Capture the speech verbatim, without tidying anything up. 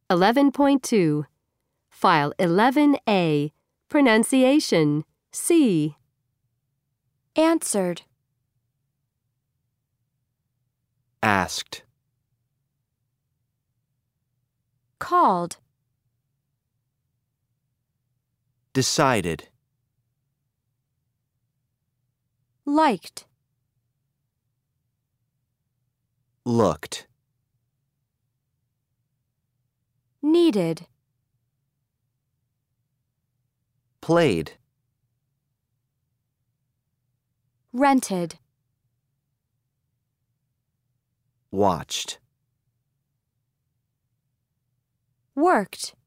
eleven point two. File eleven A. Pronunciation. C. Answered. Asked. Called. Decided. Liked. Looked. Needed. Played. Rented. Watched. Worked.